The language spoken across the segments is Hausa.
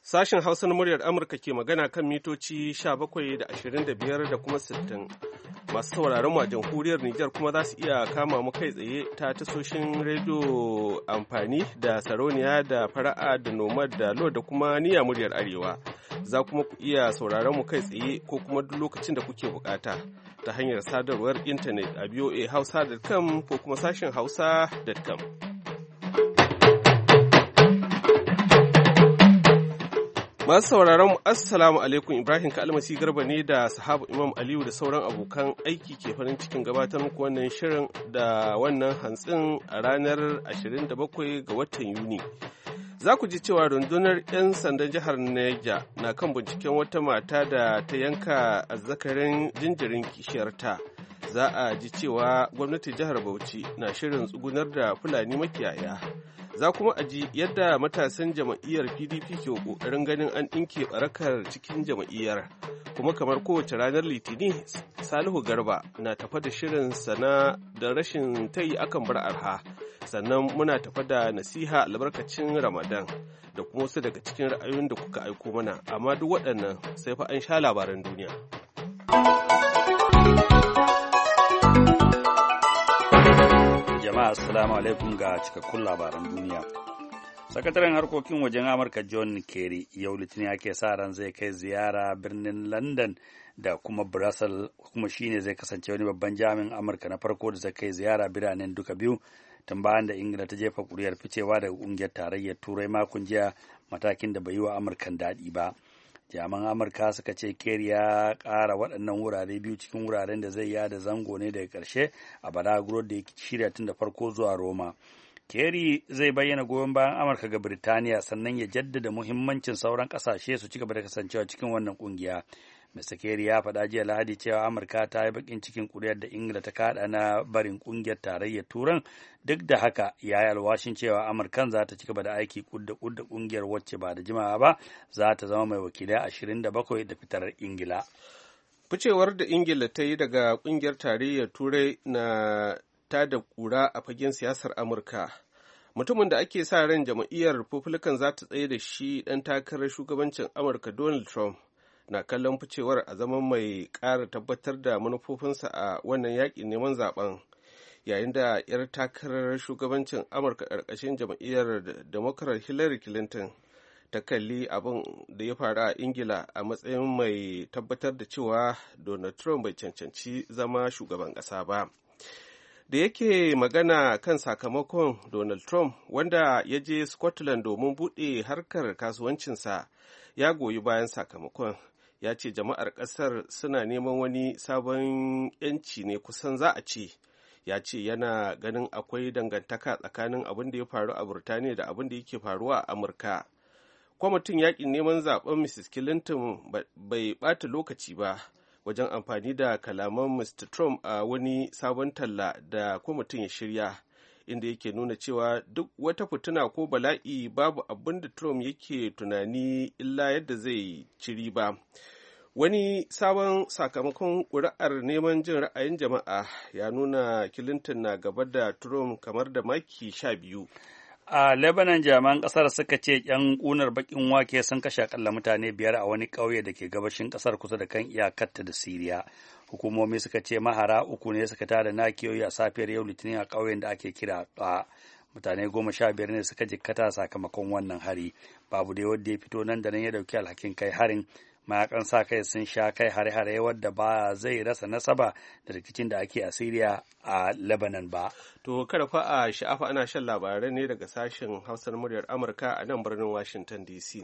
Sashen Hausa na muryar Amurka ke magana kan mitoci 17 da 25 da kuma 60. Masu sauraron mu a jamhuriyar Nijar kuma za su iya kama mu kai tsaye ta tasoshin rediyo amfani da sarauniya da fara'a da nomad da lo da kuma niyya muryar Arewa. Za kuma ku iya sauraron mu kai tsaye ko kuma duk lokacin da kuke bukata ta hanyar sadarwar intanet a voahausa.com ko kuma sashen hausa.com. Masu sauraron mu assalamu alaikum, Ibrahim Kalmasi Garba ne da sahabu Imam Aliyu da sauran abokan aiki ke farin cikin gabatar muku wannan shirin da wannan hantsin a ranar 27 ga watan Yuni. Za ku ji cewa rundunar 'yan sandan jihar Niger na kan binciken wata mata da ta yanka azzakarin jinjirin kishiyarta. Za a ji cewa gwamnatin jihar Bauchi na shirin tsugunar da Fulani makiyaya. Za kuma a ji yadda matasan jama'iyyar PDP ke ƙoƙarin ganin an ɗinke ɓarakar cikin jama'iyyar. Kuma kamar kowace ranar Litini, Salihu Garba na tafa da shirin sana da rashin tayi akan bar arha. Sannan muna tafa da nasiha albarkacin Ramadan da kuma wasu daga cikin ra'ayoyin da kuka aiko mana. Amma duk waɗannan sai fa an sha labaran duniya. Jama'a assalamu alaikum ga cikakkun labaran duniya. Sakataren harkokin wajen Amurka John Kerry yau Litinin ake sa ran zai kai ziyara birnin London da kuma Brussels, kuma shine zai kasance wani babban jami'in Amurka na farko da zai kai ziyara biranen duka biyu tun bayan da Ingila ta jefa kuri'ar ficewa daga kungiyar tarayyar Turai makon jiya, matakin da bai yi wa Amurkan daɗi ba. Jami'an Amurka suka ce Kerry ya ƙara waɗannan wurare biyu cikin wuraren da zai yada zango ne daga ƙarshe a balaguro da ya shirya tun da farko zuwa Roma. Kerry zai bayyana goyon bayan Amurka ga Birtaniya sannan ya jaddada muhimmancin sauran ƙasashe su ci gaba da kasancewa cikin wannan ƙungiya. Mr. Kerry ya faɗa jiya Lahadi cewa Amurka ta yi bakin cikin ƙuri'ar da Ingila ta kaɗa na barin ƙungiyar tarayyar Turan, duk da haka ya yi alwashin cewa Amurkan za ta ci gaba da aiki kudda ƙungiyar wacce ba da jimawa ba za ta zama mai wakilai 27 da fitar Ingila. Ficewar da Ingila ta yi daga ƙungiyar tarayyar Turai na ta da ƙura a fagen siyasar Amurka. Mutumin da ake sa ran jam'iyyar Republican za ta tsaye da shi ɗan takarar shugabancin Amurka Donald Trump na kallon ficewar a zaman mai ƙara tabbatar da manufofinsa a wannan yaƙin neman zaben, yayin da 'yar takarar shugabancin Amurka ƙarƙashin jam'iyyar Democrat Hillary Clinton ta kalli abin da ya faru a Ingila a matsayin mai tabbatar da cewa Donald Trump bai cancanci zama shugaban ƙasa ba. Da yake magana kan sakamakon, Donald Trump, wanda ya je Scotland domin buɗe harkar kasuwancinsa, ya goyi bayan sakamakon. Ya ce jama'ar ƙasar suna neman wani sabon 'yanci ne kusan za a ce. Ya ce yana ganin akwai dangantaka tsakanin abin da ya faru a Burtaniya da abin da yake faruwa a Amurka. Kwamitin yaƙin neman zaben Mrs. Clinton bai ɓata lokaci ba wajen amfani da kalaman Mr. Trump a wani sabon talla da kwamitin ya shirya, inda yake nuna cewa duk wata fituna ko bala'i babu abin da Trump yake tunani illa yadda zai ci riba. Wani sabon sakamakon ƙuri'ar neman jin ra'ayin jama'a ya nuna Clinton na gaba da Trump kamar da maki 12. A Lebanon, jami'an ƙasar suka ce 'yan ƙunar baƙin wake sun kashe akalla mutane 5 a wani ƙauye da ke gabashin ƙasar kusa da kan iyakarta da Siriya. Hukumomi suka ce mahara 3 ne suka tada nakiyoyi a safiyar yau Litinin a ƙauyen da ake kira Qa. Mutane 15 ne suka jikkata sakamakon wannan hari. Babu dai wanda ya fito nan da nan ya dauki alhakin kai harin. Mayakan sa kai sun sha kai hare-hare wadda ba zai rasa nasaba da rikicin da ake a Siriya a Lebanon ba. To kada fa a sha'afa, ana shan labarai ne daga sashen Hausar muryar Amurka a nan birnin Washington DC.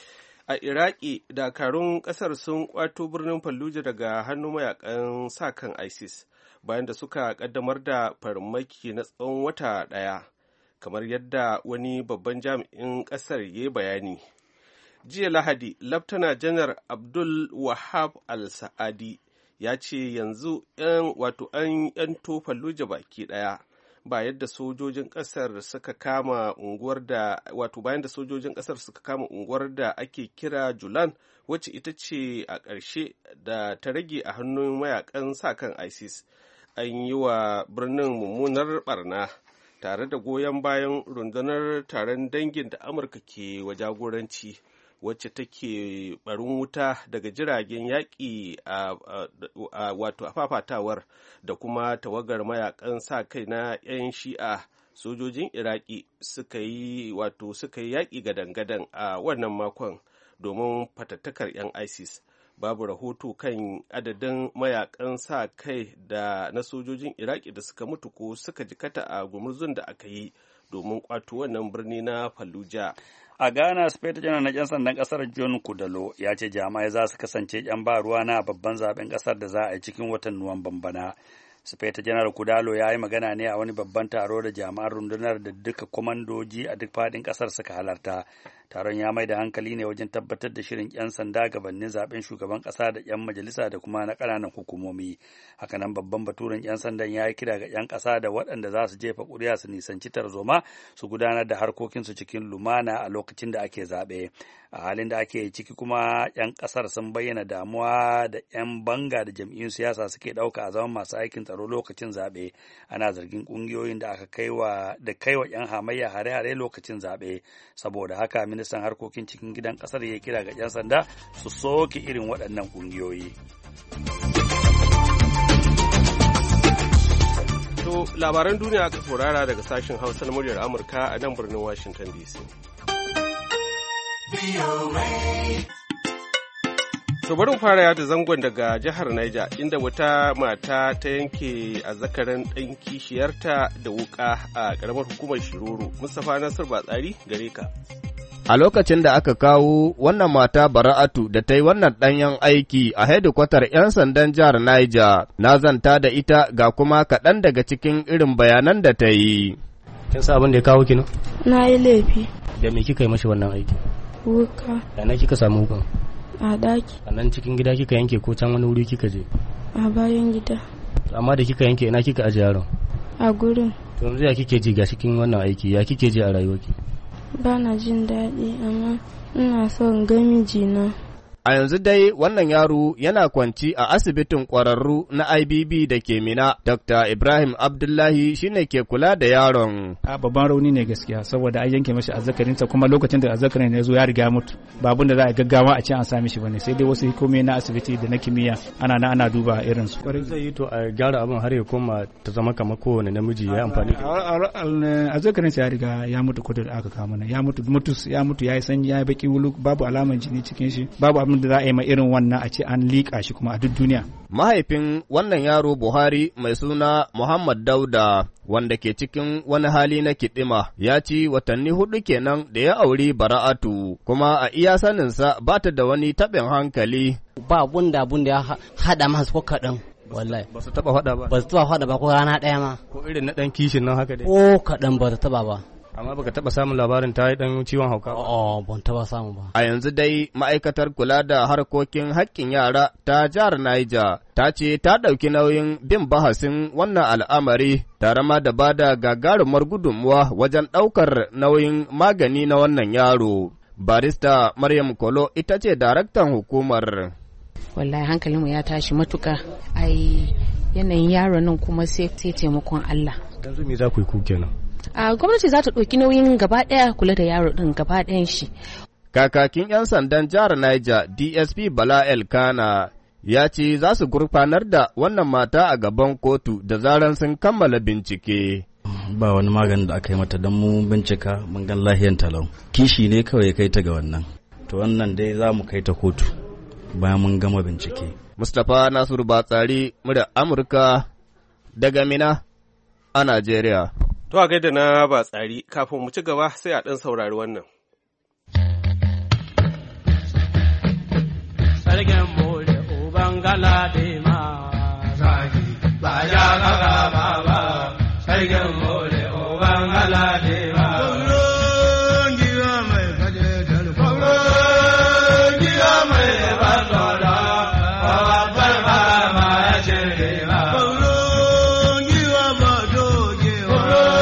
A Iraki, dakarun kasar sun kwato birnin Fallujah daga hannun mayakan sa kan ISIS bayan da suka kaddamar da farmaki na tsawon wata ɗaya, kamar yadda wani babban jami'in kasar ya yi bayani. Jiya Lahadi, Laftana Janar Abdul Wahab Al-Sa'adi ya ce yanzu an yanto Fallujah baki ɗaya. Ba yadda sojojin kasar suka kama unguwar da bayan da sojojin kasar suka kama unguwar da ake kira Julan, wacce ita ce a ƙarshe da ta rage a hannun mayakan sa kan ISIS. An yi wa birnin mummunar barna tare da goyon bayan rundunar taron dangin da Amurka ke wa jagoranci. wacce take barin wuta daga jiragen yaƙi a fafatawar da kuma tawagar mayakan sa kai na 'yan shi'a sojojin iraki suka yi yaƙi gadan-gadan a wannan makon domin fatattakar 'yan isis. Babu rahoto kan adadin mayakan sa kai da na sojojin iraki da suka mutu ko suka jikata a gumurzun da aka yi domin kwato wannan birni na Fallujah. A Ghana, Sufeto Janar na 'yan sandan kasar John Kudalo ya ce jami'ai za su kasance 'yan ba ruwa na babban zaben kasar da za a yi cikin watan Nuwamban bana. Sufeto Janar Kudalo ya yi magana ne a wani babban taro da jami'an rundunar da duka kwamandoji a duk faɗin ƙasar suka halarta. Taron ya mai da hankali ne wajen tabbatar da shirin 'yan sanda gabanin zaben shugaban ƙasa da 'yan majalisa da kuma na ƙananan hukumomi. Hakanan babban baturen 'yan sandan ya yi kira ga 'yan ƙasa da waɗanda za su jefa ƙuri'a su nisanci tarzoma su gudanar da harkokinsu cikin lumana a lokacin da ake zaɓe. A halin da ake ciki kuma 'yan ƙasar sun bayyana damuwa da 'yan banga da jam'iyyun siyasa suke ɗauka a zaman masu aikin tsaro lokacin zaɓe. Ana zargin ƙungiyoyin da aka kaiwa 'yan hamayya hare-hare lokacin zaɓe. Saboda haka ministan harkokin cikin gidan ƙasar ya kira ga 'yan sanda su soke irin waɗannan ƙungiyoyi. To labaran duniya aka saurara daga sashen Hausa na muryar Amurka a nan birnin Washington DC. To bari mu fara yada zangon daga jihar Niger inda wata mata ta yanke azzakarin ɗan kishiyarta da wuƙa a ƙaramar hukumar Shiroro. Mustapha Nasir Batsari gare ka. A lokacin da aka kawo wannan mata Bara'atu da ta yi wannan ɗanyen aiki a hedikwatar 'yan sandan jihar Niger, na zanta da ita ga kuma kaɗan daga cikin irin bayanan da ta yi. Kin sa abin da ya kawo ki no? Na yi laifi. Da me kika yi mashi wannan aiki? Wuka. Yana kika samu wukan? A daki. A nan cikin gida kika yanke ko can wani wuri kika je? A bayan gida. Amma da kika yanke ina kika aje yaron? A gurin. To yanzu ya kike ji ga cikin wannan aiki, ya kike ji a rayuwarki? Ba na jin daɗi amma ina son ga mijina. A yanzu dai wannan yaro yana kwanci a asibitin ƙwararru na IBB da ke Mina. Dr. Ibrahim Abdullahi shine ke kula da yaron. A babban rauni ne gaskiya saboda an yanke mashi azzakarinsa kuma lokacin da azzakarin ya zo ya riga mutu. Ba abin da za a gaggawa a ce an sami shi bane sai dai wasu hikimomi na asibiti da na kimiyya ana duba irin su. Kwarai zai yi to a gyara abin har ya koma ta zama kamar kowane namiji ya amfani da. Azzakarinsa ya riga ya mutu ko da aka kawo mana. Ya mutu ya yi sanyi ya yi baki wulu babu alaman jini cikin shi. Babu da za a yi ma irin wannan a ce an liƙa shi kuma a duk duniya. Mahaifin wannan yaro Buhari mai suna Muhammad Dauda wanda ke cikin wani hali na kiɗima ya ci watanni 4 kenan da ya auri Bara'atu kuma a iya saninsa ba ta da wani taɓin hankali. Ba abun da ya haɗa masu ko kaɗan. Wallahi. Ba su taɓa faɗa ba? Ba su taɓa faɗa ba ko rana ɗaya ma. Ko irin na ɗan kishin nan haka dai? Ko kaɗan ba ta taɓa ba. Amma baka taba samun labarin ta yi dan ciwon hauka ba? Oh, ban taba samu ba. A yanzu dai ma'aikatar kula da harkokin haƙƙin yara ta jihar Niger ta ce ta ɗauki nauyin bin bahasin wannan al'amari tare ma da bada gagarumar gudunmuwa wajen ɗaukar nauyin magani na wannan yaro. Barista Maryam Kolo ita ce daraktan hukumar. Wallahi hankalinmu ya tashi matuka. Ai yanayin yaron nan kuma sai taimakon Allah. Yanzu me za ku yi ku kenan? A gwamnati za ta ɗauki nauyin gaba ɗaya kula da yaro ɗin gaba ɗayan shi. Kakakin 'yan sandan jihar Niger DSP Bala Elkana ya ce za su gurfanar da wannan mata a gaban kotu da zaran sun kammala bincike. Ba wani maganin da aka yi mata don mu bincika mun gan lahiyan talau. Kishi ne kawai ya kai ta ga wannan. To wannan dai za mu kai ta kotu bayan mun gama bincike. Mustapha Nasiru Batsari, murya Amurka daga Mina a Najeriya. To a gaida na Batsari, kafin mu ci gaba sai a ɗan saurari wannan. Sarkin bude uban galade ma zagi ba ya gaga ba ba. Sarkin bude uban galade ma. Kullum giwa mai kaje dalko. Kullum giwa mai basora. Babbar ba ma ya shirye ba. Kullum giwa ba dogewa.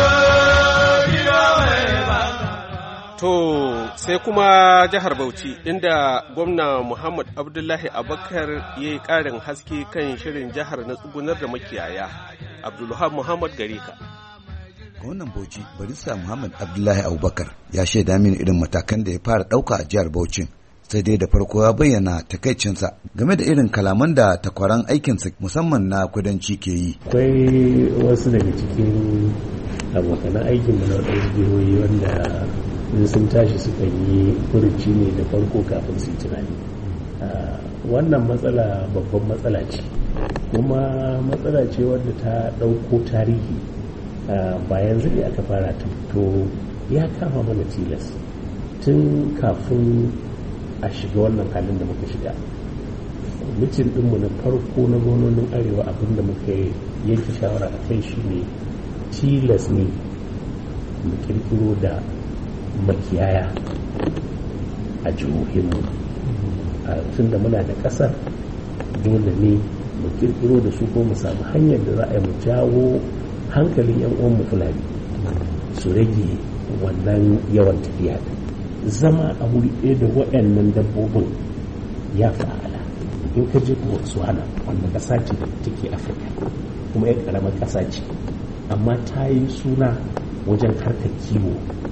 To sai kuma jihar Bauchi inda gwamna Muhammad Abdullahi Abubakar ya yi ƙarin haske kan shirin jihar na tsugunar da makiyaya. Abdulwahab Muhammad Gareka. Gwamnan Bauchi Barista Muhammad Abdullahi Abubakar ya shaida mini irin matakan da ya fara ɗauka a jihar Bauchi sai dai da farko ya bayyana takaicinsa game da irin kalaman da takwaran aikinsa musamman na kudanci ke yi. Akwai wasu daga cikin abokanan aikinmu na waɗansu jihohi wanda sun tashi suka yi furuci ne da farko kafin su yi tunani. Wannan matsala babban matsala ce, kuma matsala ce wadda ta ɗauko tarihi ba yanzu ne aka fara ta, to ya kama mana tilas tun kafin a shiga wannan halin da muka shiga. Mitin ɗinmu na farko na gwamnonin arewa abinda muka yanke shawara a kai shi ne tilas ne mu kirkiro da makiyaya a jihohinmu. Tun da muna da ƙasar dole ne mu kirkiro da su ko mu samu hanyar da za a yi mu jawo hankalin 'yan uwanmu Fulani su rage wannan yawan tafiya. Zama a wuri ɗaya da waɗannan dabbobin ya fa'ala. In ka je Botswana wanda ƙasa ce da take Afirka kuma ya ƙaramar ƙasa ce, amma ta yi suna wajen harkar kiwo.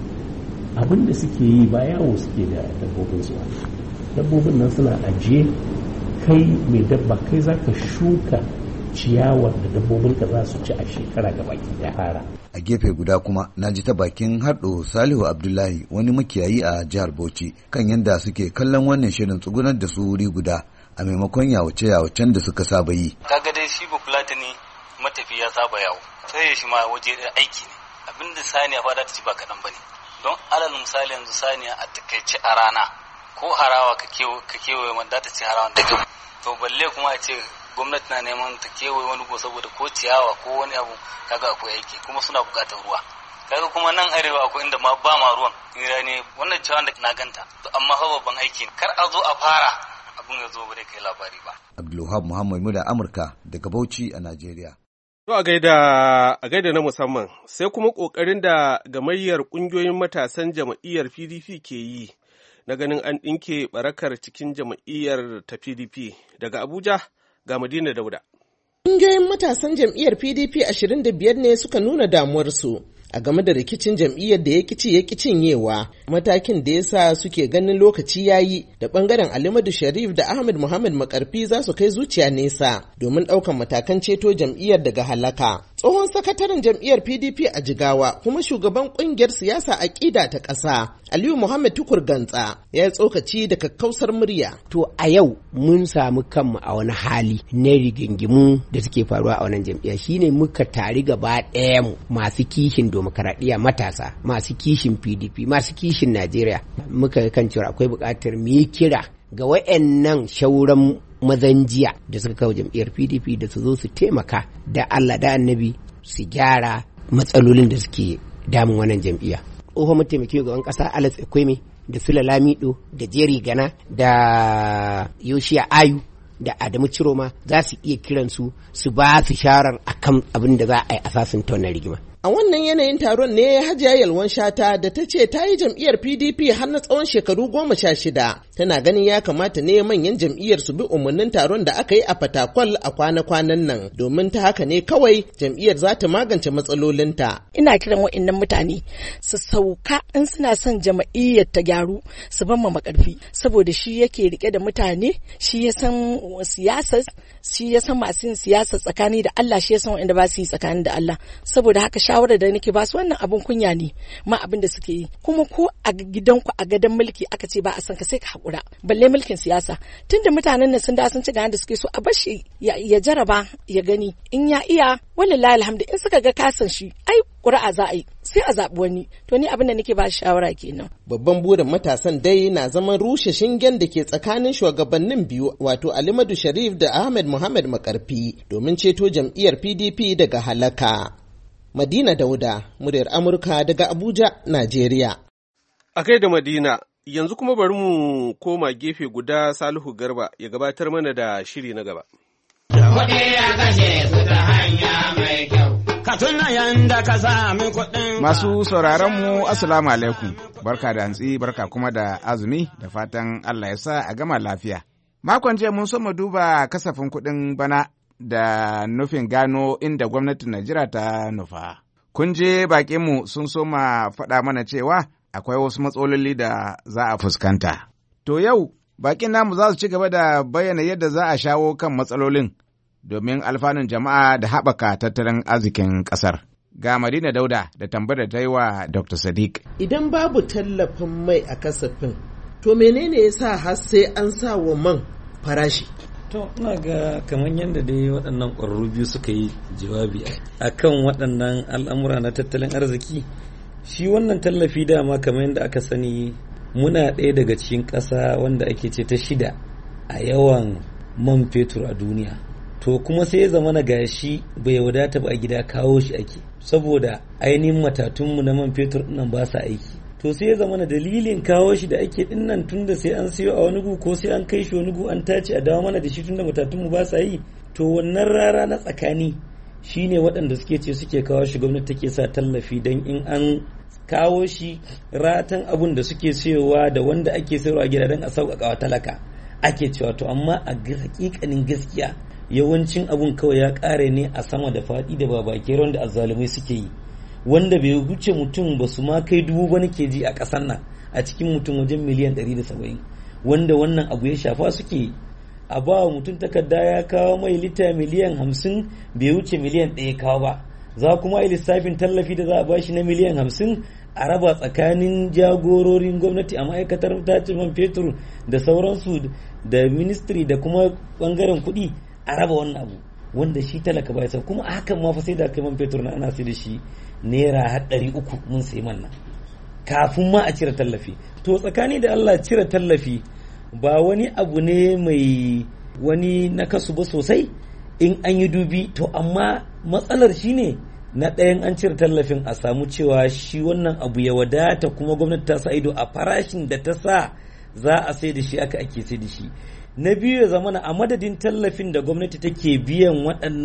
Abin da suke yi ba yawo suke da dabbobin su, dabbobin nan suna ajiye, kai mai dabba kai za ka shuka ciyawar da dabbobinka za su ci a shekara ga baki da fara. A gefe guda kuma na ji ta bakin Hardo Salihu Abdullahi, wani makiyayi a jihar Bauchi, kan yadda suke kallon wannan shirin tsugunar da su wuri guda a maimakon yawace-yawacen da suka saba yi. Kaga dai shi ba Fulatani matafi ya saba yawo, sai shi ma waje aiki ne. Abinda saniya fa za ta ci ba kaɗan ba ne. Don alal misali yanzu saniya a takaice a rana ko harawa ka kewaye wanda ta ci harawan da kyau, to balle kuma a ce gwamnati na neman ta kewaye wani go saboda ko ciyawa ko wani abu, kaga akwai aiki kuma suna buƙatar ruwa. Kaga kuma nan arewa akwai inda ma ba ma ruwan hira ne, wannan ciyawan da na ganta to amma fa babban aiki ne, kar a zo a fara abin ya zo ba kai labari ba. Abdulwahab Muhammad Muda, Amurka daga Bauchi a Najeriya. To a gaida na musamman, sai kuma ƙoƙarin da gamayyar ƙungiyoyin matasan jam'iyyar PDP ke yi na ganin an ɗinke barakar cikin jam'iyyar ta PDP. Daga Abuja ga Madina Dauda. Ƙungiyoyin matasan jam'iyyar PDP 25 ne suka nuna damuwarsu a game da rikicin jam'iyyar da ya ƙi cinyewa, matakin da ya sa suke ganin lokaci ya yi da ɓangaren Alimadu Sharif da Ahmed Muhammad Makarfi za su kai zuciya nesa domin ɗaukan matakan ceto jam'iyyar daga halaka. Tsohon sakataren jam'iyyar PDP a Jigawa kuma shugaban ƙungiyar siyasa aƙida ta ƙasa, Aliyu Muhammad Tukur Gantsa, ya yi tsokaci da kakkausar murya. To a yau mun samu kanmu a wani hali na rigingimu da suke faruwa a wannan jam'iyya, shine muka tari gaba ɗaya mu masu kishin demokaradiyya, matasa masu kishin PDP, masu kishin Najeriya, muka kan cewa akwai buƙatar mu yi kira ga wayannan shauran mazan jiya da suka kawo jam'iyyar PDP da su zo su taimaka da Allah da Annabi su gyara matsalolin da suke damun wannan jam'iyya. Tsohon mataimakin gaban ƙasa Alex Ekweme da Sula Lamido da Jerry Gana da Yoshiya Ayu da Adamu Ciroma za su iya kiransu su ba su sharar akan abin da za a yi asasin wannan rigima. A wannan yanayin taron ne Hajiya Yalwan Shata da ta ce ta yi jam'iyyar PDP har na tsawon shekaru 16, tana ganin ya kamata ne manyan jam'iyyar su bi umarnin taron da aka yi a Fatakwal a kwana-kwanan nan, domin ta haka ne kawai jam'iyyar za ta magance matsalolinta. Ina kiran wa'annan mutane su sauka in suna son jam'iyyar ta gyaru, su ban ma Makarfi, saboda shi yake rike da mutane, shi ya san siyasa, shi ya san masu yin siyasa tsakani da Allah, shi ya san wa'anda ba su yi tsakani da Allah. Saboda haka shawarar da nake ba su, wannan abin kunya ne ma abin da suke yi, kuma ko a gidanku a gadon mulki aka ce ba a san ka sai ka haƙura, balle mulkin siyasa. Tunda mutanen nan sun da sun ci ga da suke so, a bashi ya jaraba ya gani, in ya iya wallahi alhamdu, in suka ga kasan shi ai ƙuri'a za a yi sai a zaɓi wani. To ni abin da nake ba shawara kenan. Babban burin matasan dai na zaman rushe shingen da ke tsakanin shugabannin biyu, wato Alimadu Sharif da Ahmed Muhammad Makarfi, domin ceto jam'iyyar PDP daga halaka. Madina Dauda, muryar Amurka daga Abuja, Najeriya. A kai da Madina, yanzu kuma bari mu koma gefe guda. Salihu Garba ya gabatar mana da shiri na gaba. Masu sauraron mu Assalamu alaikum, barka da hantsi, barka kuma da azumi, da fatan Allah ya sa a gama lafiya. Makon jiya mun so mu duba kasafin kuɗin bana da nufin gano inda gwamnatin Najeriya ta nufa. Kun je baƙinmu sun soma faɗa mana cewa akwai wasu matsaloli da za a fuskanta. To yau Bakin namu za su ci gaba da bayyana yadda za a shawo kan matsalolin domin alfanun jama'a da haɓaka tattalin arzikin ƙasar. Ga Madina Dauda da tambayar da ta yi wa Dr. Sadiq. Idan babu tallafin mai a kasafin, to menene ya sa har sai an sa wa man farashi? To, ina ga kamar yadda dai waɗannan ƙwararru biyu suka yi jawabi a kan waɗannan al'amura na tattalin arziki, shi wannan tallafi dama kamar yadda aka sani muna ɗaya daga cikin ƙasa wanda ake ce ta 6 a yawan man fetur a duniya. To kuma sai ya zama na gashi bai wadata ba a gida kawo shi ake, saboda ainihin matatunmu na man fetur nan ba sa aiki. To sai ya zama na dalilin kawo shi da ake dinnan tunda sai an siyo a wani gu ko sai an kai shi wani gu an tace a dawo mana da shi tunda matatunmu ba sa yi. To wannan rara na tsakani shine waɗanda suke ce suke kawo shi gwamnati take sa tallafi don in an kawo shi ratan abun da suke siyowa da wanda ake sayarwa a gida don a sauƙaƙa wa talaka ake cewa. To amma a hakikanin gaskiya yawancin abun kawai ya ƙare ne a sama da faɗi da babakere da azzalumai suke yi, wanda bai wuce mutum ba su ma kai 1000 ba nake ji a ƙasar nan a cikin mutum wajen miliyan 170 wanda wannan abu ya shafa suke a ba wa mutum takarda ya kawo mai lita miliyan 50 bai wuce miliyan 1 kawo ba, za kuma yi lissafin tallafi da za a bashi na miliyan 50 a raba tsakanin jagororin gwamnati a ma'aikatar tace man fetur da sauransu da ministry da kuma bangaren kuɗi a raba wannan abu wanda shi talaka bai sa. Kuma hakan ma fa sai da kai man fetur na ana sai da shi naira 300 mun sai man nan kafin ma a cire tallafi. To tsakani da Allah cire tallafi ba wani abu ne mai wani nakasu ba sosai in an yi dubi. To amma matsalar shine na ɗayan an cire tallafin a samu cewa shi wannan abu ya wadata kuma gwamnati ta sa ido a farashin da ta sa za a sai da shi aka ake sai da shi. Na biyu ya zamana a madadin tallafin da gwamnati take biyan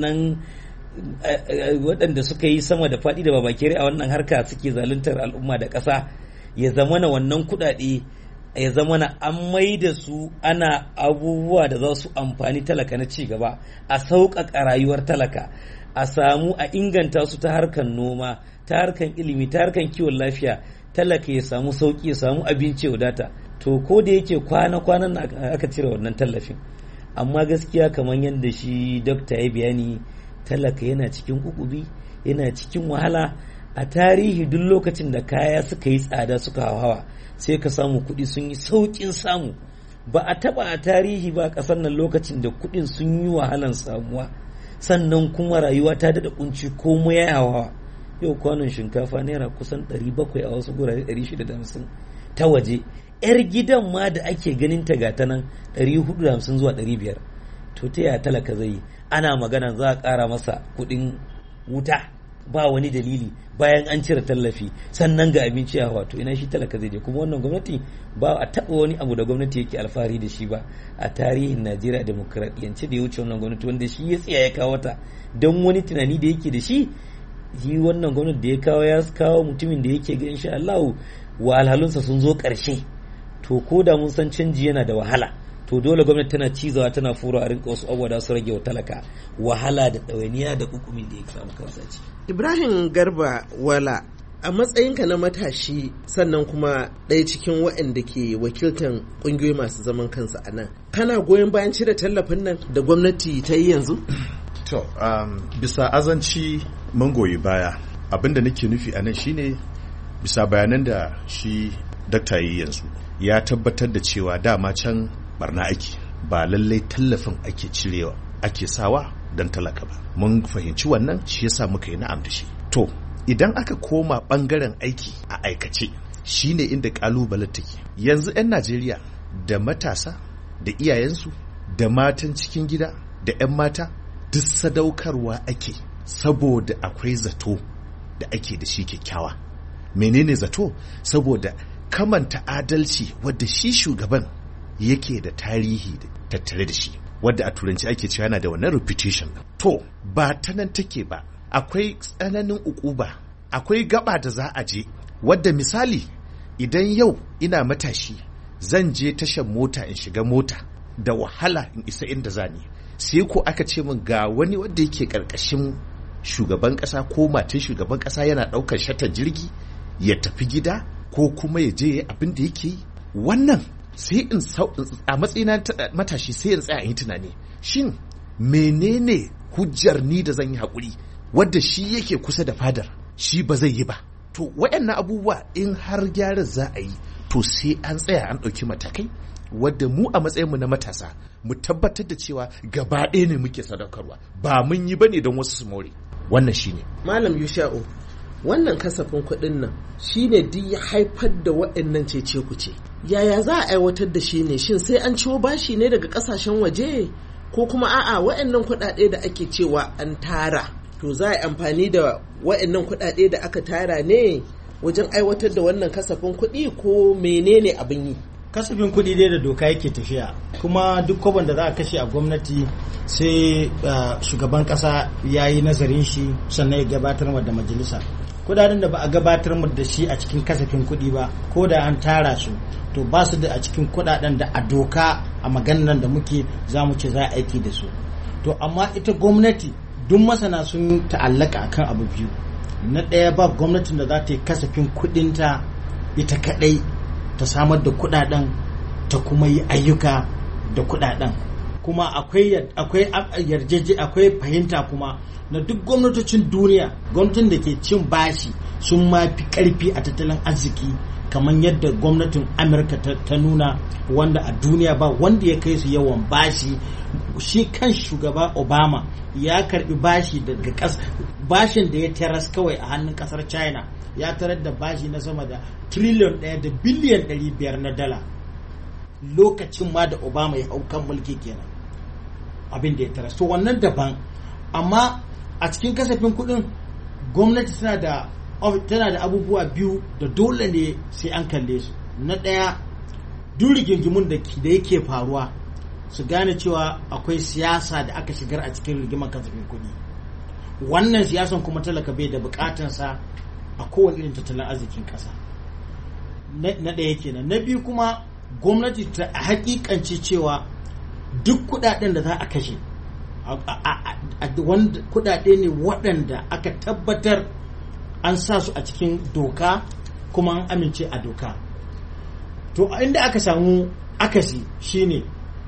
waɗanda suka yi sama da faɗi da babakere a wannan harka suke zaluntar al'umma da ƙasa, ya zamana wannan kuɗaɗe ya zamana an mai da su ana abubuwa da za su amfani talaka na ci gaba, a sauƙaƙa rayuwar talaka, a samu a inganta su ta harkar noma, ta harkar ilimi, ta harkar kiwon lafiya, talaka ya samu sauƙi, ya samu abinci wadata. To ko da yake kwana-kwanan aka cire wannan tallafin, amma gaskiya kamar yadda shi dokta ya bayani, talaka yana cikin ukubi, yana cikin wahala. A tarihi duk lokacin da kaya suka yi tsada suka hawa sai ka samu kuɗi sun yi sauƙin samu. Ba a taɓa a tarihi ba ƙasar nan lokacin da kuɗin sun yi wahalan samuwa, sannan kuma rayuwa ta daɗa kunci komai ya hawa. Yau kwanon shinkafa naira kusan 700 a wasu gurare 650 ta waje. 'Yar gidan ma da ake ganin ta gata nan 450 zuwa 500. To ta yaya talaka zai yi? Ana magana za a ƙara masa kuɗin wuta ba wani dalili bayan an cire tallafi, sannan ga abinci a wato ina shi talaka zai je? Kuma wannan gwamnati ba a taɓa wani abu da gwamnati yake alfahari da shi ba a tarihin Najeriya demokradiyyance da ya wuce wannan gwamnati, wanda shi ya tsaya ya kawo ta don wani tunani da yake da shi wannan gwamnati da ya kawo mutumin da yake ga insha Allah wahalhalunsa sun zo ƙarshe. To ko da mun san canji yana da wahala, to dole gwamnati tana cizawa tana furo a rinka wasu abubuwa da su rage wa talaka wahala da ɗawainiya da kukumin da ya samu kansa ci. Ibrahim Garba Wala, a matsayinka na matashi sannan kuma ɗaya cikin waɗanda ke wakiltan ƙungiyoyi masu zaman kansu a nan, kana goyon bayan cire tallafin nan da gwamnati ta yi yanzu? To, bisa azanci mun goyi baya. Abin da nake nufi a nan shine bisa bayanan da shi dakta yi yanzu ya tabbatar da cewa dama can barna ake, ba lallai tallafin ake cirewa ake sawa don talaka ba. Mun fahimci wannan, shi yasa muka yi na'am da shi. To idan aka koma bangaren aiki a aikace shine inda kalubalen take. Yanzu 'yan Najeriya da matasa da iyayensu da matan cikin gida da 'yan mata duk sadaukarwa ake saboda akwai zato da ake da shi kyakkyawa. Menene zato? Saboda kamanta adalci wadda shi shugaban yake da tarihi tattare da shi, wadda a turanci ake cewa yana da wannan reputation. To ba ta nan take ba, akwai tsananin ukuba, akwai gaba da za a je wadda misali idan yau ina matashi zan je tashar mota in shiga mota da wahala in isa inda zani, sai ko aka ce min ga wani wanda yake karkashin shugaban kasa ko matan shugaban kasa yana daukar shatar jirgi ya tafi gida ko kuma ya je abin da yake yi. Wannan sai a matsayina matashi sai in tsaya in tunani, shin menene hujjar ni da zan yi haƙuri wadda shi yake kusa da fadar shi ba zai yi ba? To waɗannan abubuwa in har gyaran za a yi, to sai an tsaya an ɗauki matakai wadda mu a matsayinmu na matasa mu tabbatar da cewa gaba ɗaya ne muke sadaukarwa, ba mun yi bane don wasu su more. Wannan shine Malam Yusha'u, wannan kasafin kuɗin nan shine duk ya haifar da waɗannan cece kuce. Yaya za a aiwatar da shi ne? Shin sai an ciwo bashi ne daga ƙasashen waje, ko kuma a'a waɗannan kuɗaɗe da ake cewa an tara, to za a yi amfani da waɗannan kuɗaɗe da aka tara ne wajen aiwatar da wannan kasafin kuɗi, ko menene abin yi? Kasafin kuɗi dai da doka yake tafiya, kuma duk kwabon da za a kashe a gwamnati sai shugaban ƙasa ya yi nazarin shi sannan ya gabatar da majalisa. Kudaden da ba a gabatar da shi a cikin kasafin kuɗi ba, ko da an tara su, to ba su da a cikin kudaden da a doka a maganar da muke za mu ce za a aiki da su. To amma ita gwamnati duk masana sun ta'allaka akan abu biyu. Na ɗaya, ba gwamnatin da za ta yi kasafin kuɗinta ita kaɗai ta samar da kudaden ta kuma yi ayyuka da kudaden, kuma akwai fahimta kuma na duk gwamnatocin duniya, gwamnatin da ke cin bashi sun ma fi karfi a tattalin arziki kamar yadda gwamnatin Amurka ta nuna, wanda a duniya ba wanda ya kai su yawan bashi. Shi kan shugaba Obama ya karbi bashi daga bashin da ya taras kawai a hannun kasar China, ya tarar da bashi na sama da triliyon 1 da biliyan 500 na dala lokacin ma da Obama ya hau kan mulki kenan, abin da ya taras. To wannan daban, amma a cikin kasafin kudin gwamnati tana da abubuwa biyu da dole ne sai an kalle su. Na ɗaya, duk rigingimun da yake faruwa su gane cewa akwai siyasa da aka shigar a cikin rigimar kasafin kuɗi. Wannan siyasan kuma talaka bai da bukatansa a kowane irin tattalin arzikin ƙasa. Na ɗaya kenan. Na biyu kuma, gwamnati ta hakikanci cewa duk kuɗaɗen da za a kashe kuɗaɗe ne waɗanda aka tabbatar an sa su a cikin doka kuma an amince a doka. To inda aka samu akasi shine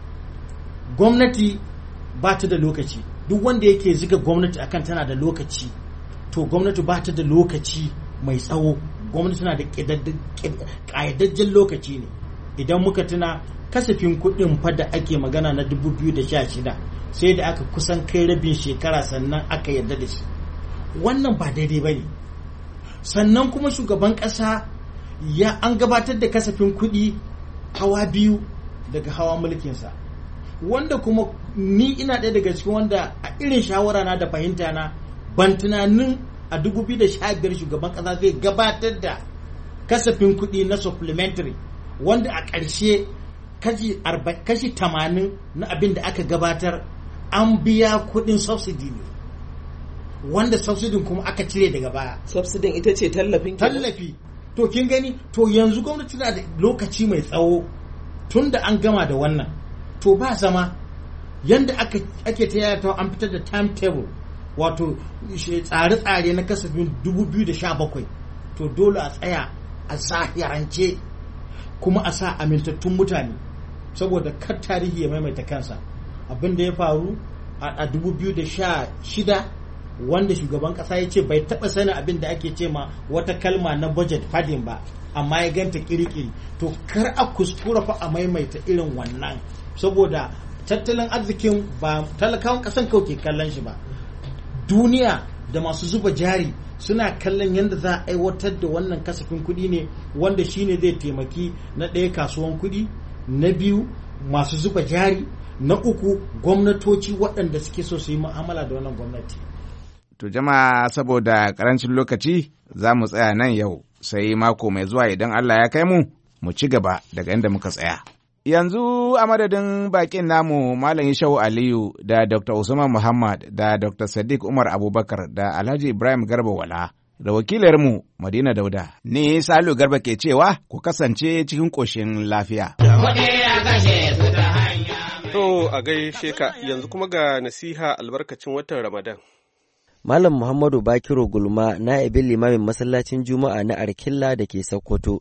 gwamnati ba ta da lokaci. Duk wanda yake ziga gwamnati akan tana da lokaci, to gwamnati ba ta da lokaci mai tsawo. Gwamnati tana da ƙayyadajjen lokaci ne. Idan muka tuna kasafin kuɗin fa da ake magana na 2016 sai da aka kusan kai rabin shekara sannan aka yarda da shi. Wannan ba daidai ba ne. Sannan kuma shugaban ƙasa an gabatar da kasafin kuɗi hawa biyu daga hawa mulkinsa, wanda kuma ni ina ɗaya daga cikin wanda a irin shawara na da fahimta na ban tunanin a 2015 shugaban ƙasa zai gabatar da kasafin kuɗi na supplementary wanda a ƙarshe kashi 80 na abin da aka gabatar an biya kuɗin subsidy ne, wanda subsidy kuma aka cire daga baya. Subsidy ita ce tallafi. To kin gani, to yanzu gwamnati na da lokaci mai tsawo tun da an gama da wannan. To ba zama yanda ake ta yata an fitar da timetable, wato tsare-tsare na kasafin 2017, to dole a tsaya a zahirance kuma a sa amintattun mutane, saboda kar tarihi ya maimaita kansa. Abin da ya faru a 2016 wanda shugaban kasa ya ce bai taba sanin abin da ake ce ma wata kalma na budget padding ba, amma ya ganta kirikiri. To kar a kuskura fa a maimaita irin wannan, saboda tattalin arzikin ba talakawan kasan kawai ke kallon shi ba, duniya da masu zuba jari suna kallon yadda za a aiwatar da wannan kasafin kuɗi ne, wanda shine zai taimaki na ɗaya kasuwan kuɗi, na biyu masu zuba jari, na uku gwamnatoci waɗanda suke so su yi mu'amala da wannan gwamnati. To jama'a, saboda karancin lokaci za mu tsaya nan yau, sai mako mai zuwa idan Allah ya kai mu ci gaba daga inda muka tsaya. Yanzu a madadin bakin namu Malam Yishau Aliyu da Dr. Usman Muhammad da Dr. Sadiq Umar Abubakar da Alhaji Ibrahim Garba Wala da wakilarmu Madina Dauda, ni Salu Garba ke cewa ku kasance cikin ƙoshin lafiya. To a gaishe ka, yanzu kuma ga nasiha albarkacin watan Ramadan. Malam Muhammadu Bakiro Gulma, na'ibin limamin masallacin Juma'a na Arkilla da ke Sokoto,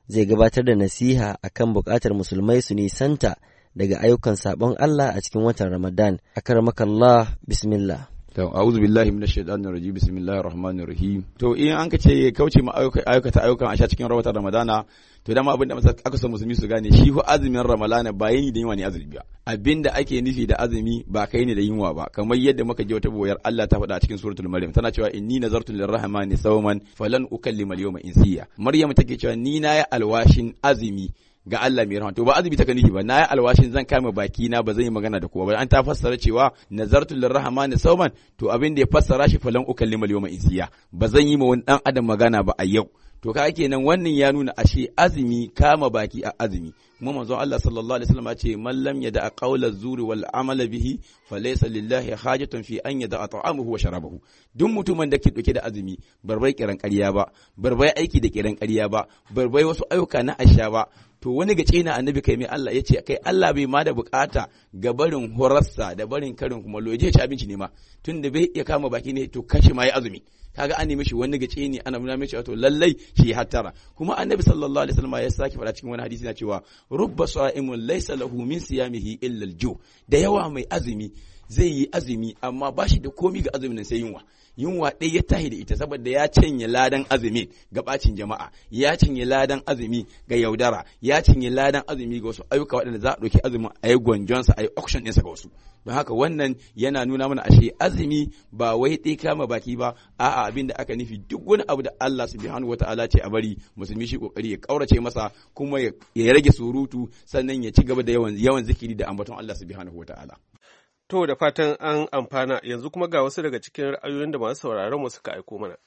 zai gabatar da nasiha akan buƙatar musulmai su nisanta daga ayyukan sabon Allah a cikin watan Ramadan. Akramakallah, bismillah. A'udhu billahi minash shaitanir rajim. Bismillahir rahmanir rahim. To in an kace kauce ma ayyukan a cikin watan Ramadana, to dama abinda aka so musulmi su gane shi ko azumin Ramadana ba yin da yunwa ne azumi ba. Abinda ake nufi da azumi ba kai ne da yunwa ba, kamar yadda muka ji wata boyar Allah ta faɗa a cikin suratul Maryam, tana cewa inni nazartu lirrahmani sawman falan ukallima al-yawma insiya. Maryam take cewa ni na yi alwashin azumi ga Allah mai rahama. To ba azumi ta kanihi ba, na yi alwashin zan kame baki na ba zan yi magana da kowa ba. An ta fassara cewa nazartu lirrahmani sawman, to abin da ya fassara shi falan ukallima al-yawma insiya, ba zan yi ma wani dan adam magana ba a yau. To ka kenan wannan ya nuna ashe azumi kama baki a azumi. Kuma manzon Allah sallallahu alaihi wasallam ya ce man lam yada qawla zuri wal amala bihi falaysa lillahi hajatun fi an yada ta'amuhu wa sharabahu. Duk mutumin da ke dauke da azumi barbai kiran ƙarya ba, barbai aiki da kiran ƙarya ba, barbai wasu ayyuka na asha ba, to wani gace na annabi kai mai Allah ya ce kai Allah bai ma da bukata ga barin horarsa da barin karin kuma loje ci abinci ne ma, tunda bai iya kama baki ne to kashi ma ya azumi. Kaga an nemi shi wani gace ne ana nuna mishi to lallai shi hattara. Kuma annabi sallallahu alaihi wasallam ya sake faɗa cikin wani hadisi na cewa rubba sa'imun laysa lahu min siyamihi illa al-ju. Da yawa mai azumi zai yi azumi amma ba shi da komi ga azumin sai yunwa. Yunwa ɗaya ya tahi da ita saboda ya cinye ladan azumi ga bacin jama'a, ya cinye ladan azumi ga yaudara, ya cinye ladan azumi ga wasu ayyuka waɗanda za a ɗauki azumin a yi gwanjonsa a yi auction ɗinsa ga wasu. Don haka wannan yana nuna mana ashe azumi ba wai ɗai kama baki ba, a'a abin da aka nufi duk wani abu da Allah subhanahu wata'ala ce a bari musulmi shi kokari ya kaurace masa, kuma ya rage surutu, sannan ya ci gaba da yawan zikiri da ambaton Allah subhanahu wata'ala. To da fatan an amfana, yanzu kuma ga wasu daga cikin ra'ayoyin da masu sauraron mu suka aiko mana.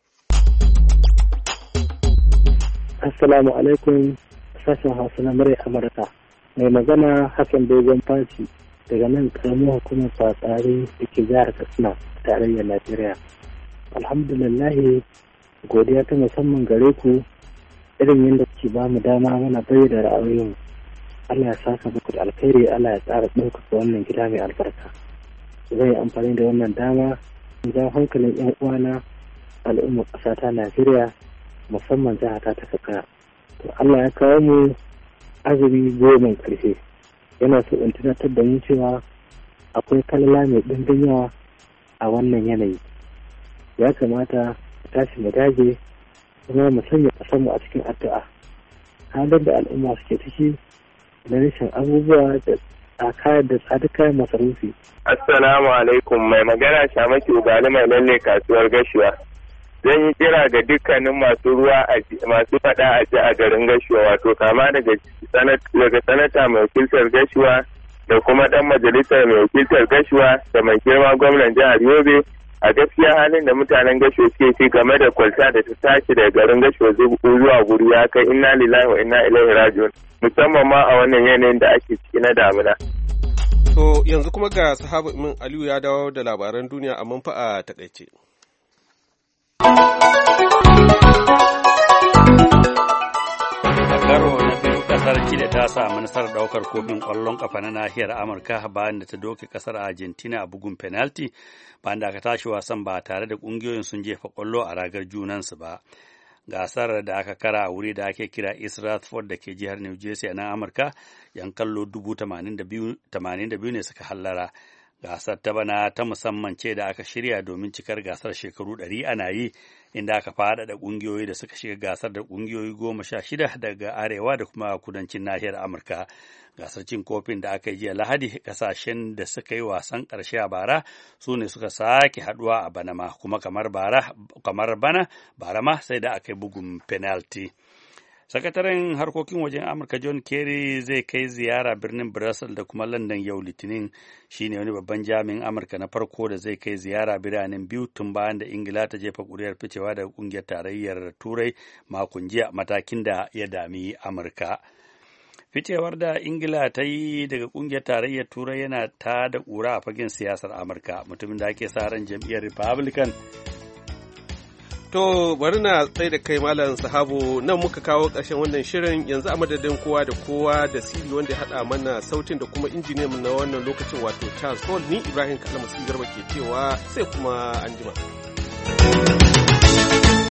Assalamu alaikum, sashen Hausa na murai Amurka. Mai magana Hassan Dogon Faci daga nan karamin hukumar Fatsari da ke jihar Katsina, tarayyar Najeriya. Alhamdulillah, godiya ta musamman gare ku irin yadda kuke ba mu dama mana bayyana ra'ayoyin. Allah ya saka muku da alkhairi, Allah ya tsara ɗaukaka wannan gida mai albarka. Zai amfani da wannan dama don hankalin 'yan uwana al'ummar ƙasa ta Najeriya, musamman jiha ta Katsina. To Allah ya kawo mu azumi goma ƙarshe. Yana so in tunatar da mu cewa akwai kalala mai ɗimbin yawa a wannan yanayi. Ya kamata mu tashi mu dage kuma mu sanya ƙasarmu a cikin addu'a. Halin da al'umma suke ciki na rashin abubuwa da tsaka da tsada kayan masarufi. Assalamu alaikum, mai magana Shamaki Ugali mai lalle kasuwar Gashuwa. Zan yi kira ga dukkanin masu faɗa a ji a garin Gashuwa, wato kama daga sanata mai wakiltar Gashuwa da kuma ɗan majalisar mai wakiltar Gashuwa da mai girma gwamnan jihar Yobe. A gaskiya halin da mutanen Gashuwa suke ci game da kwalta da ta tashi daga garin Gashuwa zuwa guri ya kai inna lillahi wa inna ilaihi raji'un, musamman ma a wannan yanayin da ake ciki na damina. To yanzu kuma ga sahabu Imin Aliyu ya dawo da labaran duniya amma fa a takaice. Karo na biyu kasar Chile ta samu nasarar daukar kofin kwallon kafa na nahiyar Amurka bayan da ta doke kasar Argentina a bugun penalty bayan da aka tashi wasan ba tare da kungiyoyin sun jefa kwallo a ragar junansu ba. Gasar da aka kara a wuri da ake kira East Rutherford da ke jihar New Jersey a nan Amurka, yan kallo 82,000 ne suka hallara. Gasar ta bana ta musamman ce da aka shirya domin cikar gasar shekaru 100 ana yi, inda aka faɗaɗa ƙungiyoyi da suka shiga gasar da ƙungiyoyi 16 daga arewa da kuma kudancin nahiyar Amurka. Gasar cin kofin da aka yi jiya Lahadi, ƙasashen da suka yi wasan ƙarshe a bara su ne suka sake haɗuwa a bana ma, kuma kamar bara ma sai da aka yi bugun penalty. Sakataren harkokin wajen Amurka John Kerry zai kai ziyara birnin Brussels da kuma London yau Litinin. Shi ne wani babban jami'in Amurka na farko da zai kai ziyara biranen biyu tun bayan da Ingila ta jefa ƙuri'ar ficewa daga ƙungiyar tarayyar Turai makon jiya, matakin da ya dami Amurka. Ficewar da Ingila ta yi daga ƙungiyar tarayyar Turai yana ta da ƙura a fagen siyasar Amurka. Mutumin da ake sa ran jam'iyyar Republican. To bari na tsaye da kai Malam Sahabu, nan muka kawo ƙarshen wannan shirin. Yanzu a madadin kowa da kowa da Siri wanda ya haɗa mana sautin da kuma injiniyan na wannan lokacin wato Charles Paul, ni Ibrahim Kalamu Garba ke cewa sai kuma anjima.